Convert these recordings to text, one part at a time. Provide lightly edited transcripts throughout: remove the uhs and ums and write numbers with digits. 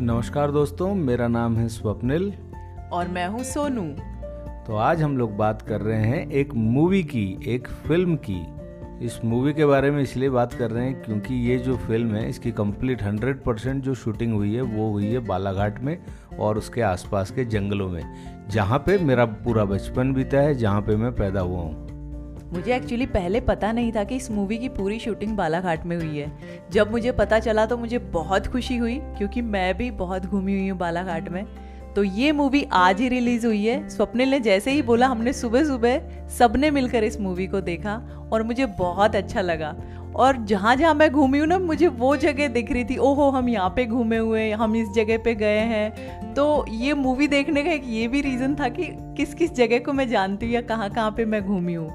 नमस्कार दोस्तों, मेरा नाम है स्वप्निल और मैं हूँ सोनू। तो आज हम लोग बात कर रहे हैं एक मूवी की, एक फिल्म की। इस मूवी के बारे में इसलिए बात कर रहे हैं क्योंकि ये जो फिल्म है इसकी कंप्लीट 100% जो शूटिंग हुई है वो हुई है बालाघाट में और उसके आसपास के जंगलों में, जहाँ पे मेरा पूरा बचपन बीता है, जहाँ पे मैं पैदा हुआ हूँ। मुझे एक्चुअली पहले पता नहीं था कि इस मूवी की पूरी शूटिंग बालाघाट में हुई है। जब मुझे पता चला तो मुझे बहुत खुशी हुई क्योंकि मैं भी बहुत घूमी हुई हूँ बालाघाट में। तो ये मूवी आज ही रिलीज हुई है। स्वप्निल ने जैसे ही बोला, हमने सुबह सुबह सबने मिलकर इस मूवी को देखा और मुझे बहुत अच्छा लगा। और जहाँ जहाँ मैं घूमी हूँ ना, मुझे वो जगह दिख रही थी, ओहो हम यहाँ पे घूमे हुए, हम इस जगह पे गए हैं। तो ये मूवी देखने का एक ये भी रीज़न था कि किस किस जगह को मैं जानती हूँ या कहाँ कहाँ पे मैं घूमी हूँ।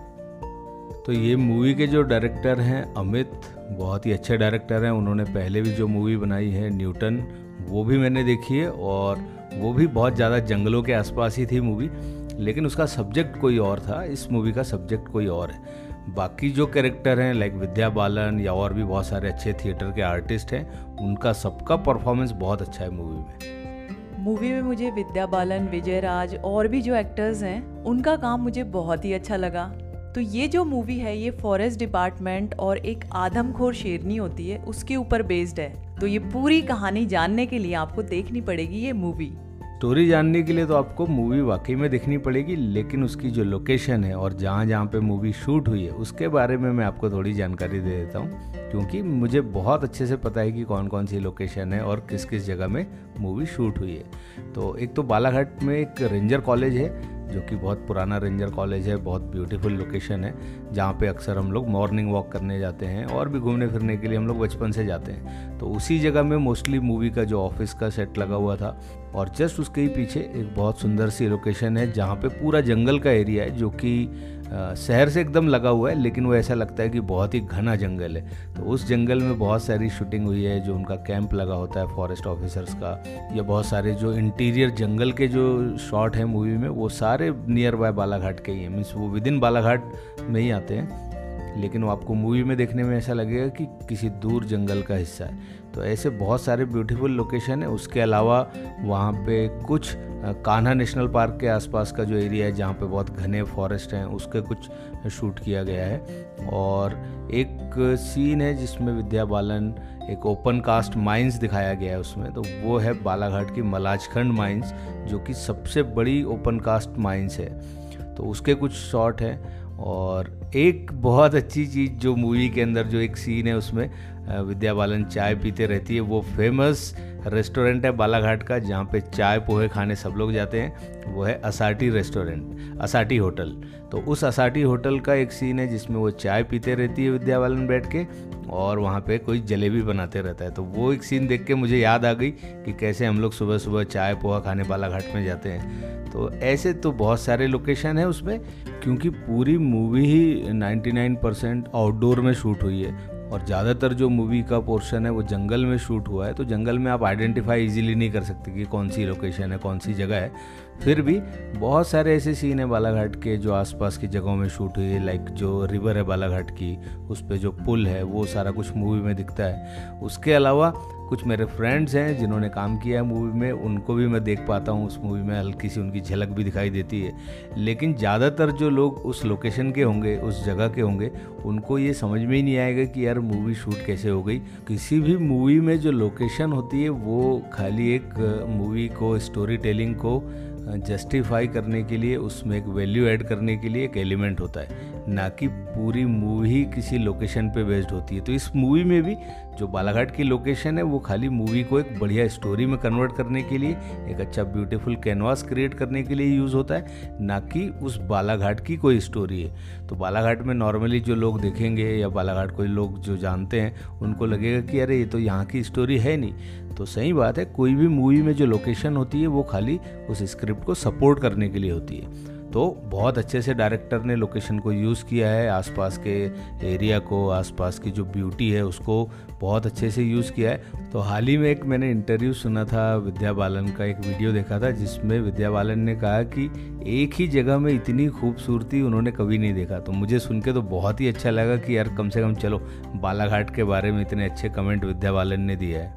तो ये मूवी के जो डायरेक्टर हैं अमित, बहुत ही अच्छे डायरेक्टर हैं। उन्होंने पहले भी जो मूवी बनाई है न्यूटन, वो भी मैंने देखी है और वो भी बहुत ज़्यादा जंगलों के आसपास ही थी मूवी, लेकिन उसका सब्जेक्ट कोई और था। इस मूवी का सब्जेक्ट कोई और है। बाकी जो कैरेक्टर हैं लाइक विद्या बालन या और भी बहुत सारे अच्छे थिएटर के आर्टिस्ट हैं, उनका सबका परफॉर्मेंस बहुत अच्छा है मूवी में। मूवी में मुझे विद्या बालन, विजय राज और भी जो एक्टर्स हैं उनका काम मुझे बहुत ही अच्छा लगा। तो ये जो मूवी है ये फॉरेस्ट डिपार्टमेंट और एक आदमखोर शेरनी होती है उसके ऊपर बेस्ड है। तो ये पूरी कहानी जानने के लिए आपको देखनी पड़ेगी ये मूवी। स्टोरी जानने के लिए तो आपको मूवी वाकई में देखनी पड़ेगी, लेकिन उसकी जो लोकेशन है और जहाँ जहाँ पे मूवी शूट हुई है उसके बारे में मैं आपको थोड़ी जानकारी दे देता हूँ, क्योंकि मुझे बहुत अच्छे से पता है कि कौन कौन सी लोकेशन है और किस किस जगह में मूवी शूट हुई है। तो एक तो बालाघाट में एक रेंजर कॉलेज है जो कि बहुत पुराना रेंजर कॉलेज है, बहुत ब्यूटीफुल लोकेशन है, जहाँ पे अक्सर हम लोग मॉर्निंग वॉक करने जाते हैं और भी घूमने फिरने के लिए हम लोग बचपन से जाते हैं। तो उसी जगह में मोस्टली मूवी का जो ऑफिस का सेट लगा हुआ था और जस्ट उसके ही पीछे एक बहुत सुंदर सी लोकेशन है जहाँ पे पूरा जंगल का एरिया है, जो कि शहर से एकदम लगा हुआ है, लेकिन वो ऐसा लगता है कि बहुत ही घना जंगल है। तो उस जंगल में बहुत सारी शूटिंग हुई है, जो उनका कैंप लगा होता है फॉरेस्ट ऑफिसर्स का, या बहुत सारे जो इंटीरियर जंगल के जो शॉट हैं मूवी में वो सारे नियर बाय बालाघाट के ही हैं। मीन्स वो विद इन बालाघाट में ही आते हैं, लेकिन वो आपको मूवी में देखने में ऐसा लगेगा कि किसी दूर जंगल का हिस्सा है। तो ऐसे बहुत सारे ब्यूटीफुल लोकेशन है। उसके अलावा वहाँ पे कुछ कान्हा नेशनल पार्क के आसपास का जो एरिया है जहाँ पे बहुत घने फॉरेस्ट हैं, उसके कुछ शूट किया गया है। और एक सीन है जिसमें विद्या बालन, एक ओपन कास्ट माइंस दिखाया गया है उसमें, तो वो है बालाघाट की मलाजखंड माइंस, जो कि सबसे बड़ी ओपन कास्ट माइंस है। तो उसके कुछ शॉट हैं। और एक बहुत अच्छी चीज़ जो मूवी के अंदर जो एक सीन है उसमें विद्या बालन चाय पीते रहती है, वो फेमस रेस्टोरेंट है बालाघाट का जहाँ पे चाय पोहे खाने सब लोग जाते हैं, वो है असाटी रेस्टोरेंट, असाटी होटल। तो उस असाटी होटल का एक सीन है जिसमें वो चाय पीते रहती है विद्या बालन बैठ के, और वहाँ पे कोई जलेबी बनाते रहता है। तो वो एक सीन देख के मुझे याद आ गई कि कैसे हम लोग सुबह सुबह चाय पोहा खाने बालाघाट में जाते हैं। तो ऐसे तो बहुत सारे लोकेशन है उसमें, क्योंकि पूरी मूवी ही 99% आउटडोर में शूट हुई है और ज़्यादातर जो मूवी का पोर्शन है वो जंगल में शूट हुआ है। तो जंगल में आप आइडेंटिफाई इजीली नहीं कर सकते कि कौन सी लोकेशन है, कौन सी जगह है। फिर भी बहुत सारे ऐसे सीन है बालाघाट के जो आसपास की जगहों में शूट हुई है, लाइक जो रिवर है बालाघाट की, उस पर जो पुल है वो सारा कुछ मूवी में दिखता है। उसके अलावा कुछ मेरे फ्रेंड्स हैं जिन्होंने काम किया है मूवी में, उनको भी मैं देख पाता हूँ उस मूवी में, हल्की सी उनकी झलक भी दिखाई देती है। लेकिन ज़्यादातर जो लोग उस लोकेशन के होंगे, उस जगह के होंगे, उनको ये समझ में ही नहीं आएगा कि यार मूवी शूट कैसे हो गई। किसी भी मूवी में जो लोकेशन होती है वो खाली एक मूवी को, स्टोरी टेलिंग को जस्टिफाई करने के लिए, उसमें एक वैल्यू ऐड करने के लिए एक एलिमेंट होता है, ना कि पूरी मूवी किसी लोकेशन पे बेस्ड होती है। तो इस मूवी में भी जो बालाघाट की लोकेशन है वो खाली मूवी को एक बढ़िया स्टोरी में कन्वर्ट करने के लिए, एक अच्छा ब्यूटीफुल कैनवास क्रिएट करने के लिए यूज़ होता है, ना कि उस बालाघाट की कोई स्टोरी है। तो बालाघाट में नॉर्मली जो लोग देखेंगे या बालाघाट कोई लोग जो जानते हैं उनको लगेगा कि अरे ये तो यहाँ की स्टोरी है नहीं। तो सही बात है, कोई भी मूवी में जो लोकेशन होती है वो खाली उस स्क्रिप्ट को सपोर्ट करने के लिए होती है। तो बहुत अच्छे से डायरेक्टर ने लोकेशन को यूज़ किया है, आसपास के एरिया को, आसपास की जो ब्यूटी है उसको बहुत अच्छे से यूज़ किया है। तो हाल ही में एक मैंने इंटरव्यू सुना था विद्या बालन का, एक वीडियो देखा था जिसमें विद्या बालन ने कहा कि एक ही जगह में इतनी खूबसूरती उन्होंने कभी नहीं देखा। तो मुझे सुन के तो बहुत ही अच्छा लगा कि यार कम से कम चलो बालाघाट के बारे में इतने अच्छे कमेंट विद्या बालन ने दिया है।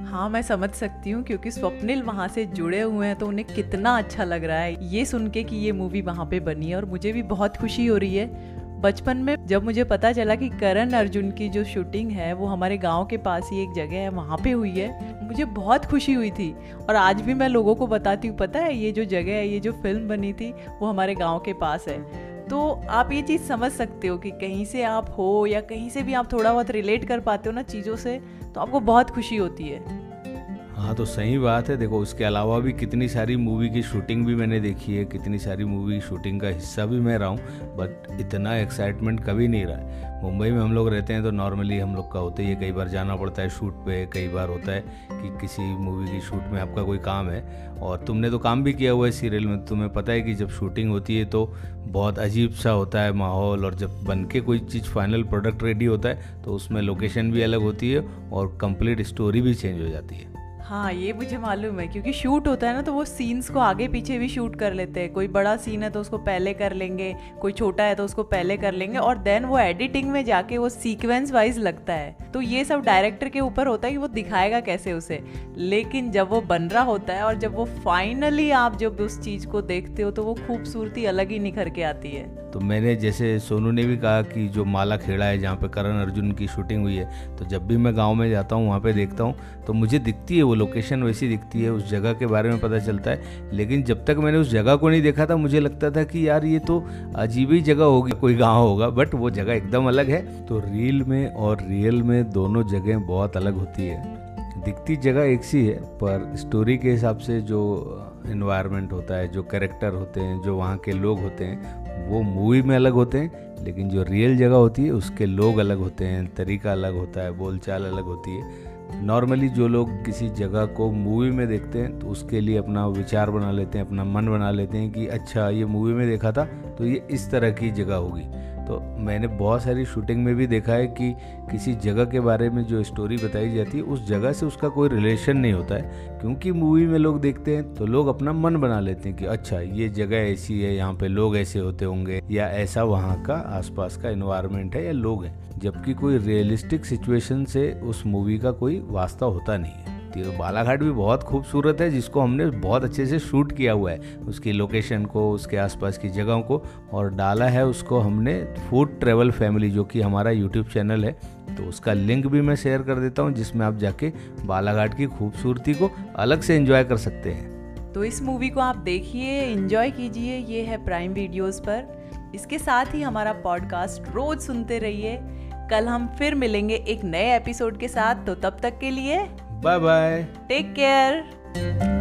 हाँ, मैं समझ सकती हूँ क्योंकि स्वप्निल वहाँ से जुड़े हुए हैं तो उन्हें कितना अच्छा लग रहा है ये सुन के कि ये मूवी वहाँ पे बनी है, और मुझे भी बहुत खुशी हो रही है। बचपन में जब मुझे पता चला कि करण अर्जुन की जो शूटिंग है वो हमारे गांव के पास ही एक जगह है वहाँ पे हुई है, मुझे बहुत खुशी हुई थी। और आज भी मैं लोगों को बताती हूँ, पता है ये जो जगह है, ये जो फिल्म बनी थी वो हमारे गांव के पास है। तो आप ये चीज़ समझ सकते हो कि कहीं से आप हो या कहीं से भी आप थोड़ा बहुत रिलेट कर पाते हो ना चीज़ों से, तो आपको बहुत खुशी होती है। हाँ, तो सही बात है। देखो, उसके अलावा भी कितनी सारी मूवी की शूटिंग भी मैंने देखी है, कितनी सारी मूवी की शूटिंग का हिस्सा भी मैं रहा हूँ, बट इतना एक्साइटमेंट कभी नहीं रहा है। मुंबई में हम लोग रहते हैं तो नॉर्मली हम लोग का होता ही है, कई बार जाना पड़ता है शूट पे, कई बार होता है कि किसी मूवी की शूट में आपका कोई काम है, और तुमने तो काम भी किया हुआ है सीरियल में, तुम्हें पता है कि जब शूटिंग होती है तो बहुत अजीब सा होता है माहौल, और जब बन के कोई चीज़ फाइनल प्रोडक्ट रेडी होता है तो उसमें लोकेशन भी अलग होती है और कंप्लीट स्टोरी भी चेंज हो जाती है। हाँ, ये मुझे मालूम है क्योंकि शूट होता है ना तो वो सीन्स को आगे पीछे भी शूट कर लेते हैं। कोई बड़ा सीन है तो उसको पहले कर लेंगे, कोई छोटा है तो उसको पहले कर लेंगे, और देन वो एडिटिंग में जाके वो सीक्वेंस वाइज लगता है। तो ये सब डायरेक्टर के ऊपर होता है कि वो दिखाएगा कैसे उसे, लेकिन जब वो बन रहा होता है और जब वो फाइनली आप जब उस चीज़ को देखते हो तो वो खूबसूरती अलग ही निखर के आती है। तो मैंने, जैसे सोनू ने भी कहा कि जो माला खेड़ा है जहाँ पे करण अर्जुन की शूटिंग हुई है, तो जब भी मैं गांव में जाता हूँ वहाँ पे देखता हूँ तो मुझे दिखती है वो लोकेशन वैसी दिखती है, उस जगह के बारे में पता चलता है। लेकिन जब तक मैंने उस जगह को नहीं देखा था मुझे लगता था कि यार ये तो अजीब ही जगह होगी, कोई गाँव होगा, बट वो जगह एकदम अलग है। तो रील में और रियल में दोनों जगह बहुत अलग होती है। दिखती जगह एक सी है पर स्टोरी के हिसाब से जो इन्वायरमेंट होता है, जो कैरेक्टर होते हैं, जो वहाँ के लोग होते हैं, वो मूवी में अलग होते हैं। लेकिन जो रियल जगह होती है उसके लोग अलग होते हैं, तरीका अलग होता है, बोलचाल अलग होती है। नॉर्मली जो लोग किसी जगह को मूवी में देखते हैं तो उसके लिए अपना विचार बना लेते हैं, अपना मन बना लेते हैं कि अच्छा ये मूवी में देखा था तो ये इस तरह की जगह होगी। तो मैंने बहुत सारी शूटिंग में भी देखा है कि किसी जगह के बारे में जो स्टोरी बताई जाती है उस जगह से उसका कोई रिलेशन नहीं होता है, क्योंकि मूवी में लोग देखते हैं तो लोग अपना मन बना लेते हैं कि अच्छा ये जगह ऐसी है, यहाँ पे लोग ऐसे होते होंगे, या ऐसा वहाँ का आसपास का एनवायरनमेंट है या लोग हैं, जबकि कोई रियलिस्टिक सिचुएशन से उस मूवी का कोई वास्ता होता नहीं है। तो बालाघाट भी बहुत खूबसूरत है, जिसको हमने बहुत अच्छे से शूट किया हुआ है, उसकी लोकेशन को, उसके आसपास की जगहों को, और डाला है उसको हमने फूड ट्रैवल फैमिली, जो कि हमारा यूट्यूब चैनल है। तो उसका लिंक भी मैं शेयर कर देता हूँ, जिसमें आप जाके बालाघाट की खूबसूरती को अलग से एंजॉय कर सकते हैं। तो इस मूवी को आप देखिए, एंजॉय कीजिए, ये है प्राइम वीडियोस पर। इसके साथ ही हमारा पॉडकास्ट रोज सुनते रहिए। कल हम फिर मिलेंगे एक नए एपिसोड के साथ, तो तब तक के लिए बाय बाय, टेक केयर।